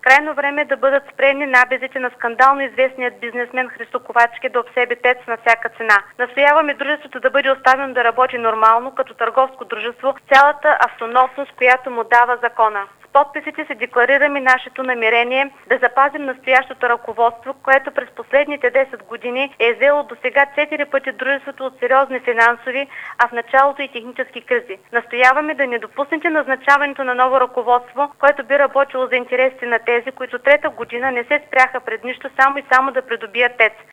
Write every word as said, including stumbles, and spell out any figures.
Крайно време е да бъдат спрени набезите на скандално известният бизнесмен Христо Ковачки да обсеби ТЕЦ на всяка цена. Настояваме дружеството да бъде оставено да работи нормално като търговско дружество, цялата автономност, която му дава закона. С подписите се декларираме нашето намерение да запазим настоящото ръководство, което през последните десет години е взело до сега четири пъти дружеството от сериозни финансови, а в началото и технически кризи. Настояваме да не допуснете назначаването на ново ръководство, което би работило за интересите на тези, които трета година не се спряха пред нищо, само и само да придобият ТЕЦ.